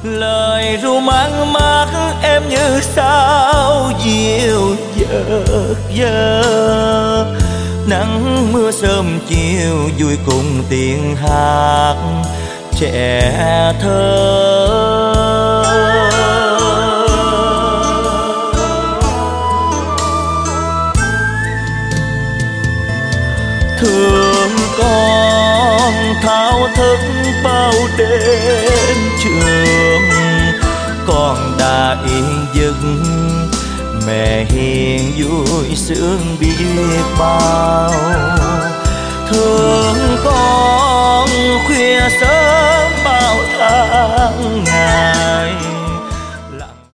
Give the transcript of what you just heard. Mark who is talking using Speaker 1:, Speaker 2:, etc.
Speaker 1: Lời ru mang mát em như sao diều dợt dơ. Nắng mưa sớm chiều vui cùng tiếng hát trẻ thơ. Thương con thao thức bao đêm trường, con đã yên giấc mẹ hiền vui sướng biết bao. Thương con khuya sớm bao tháng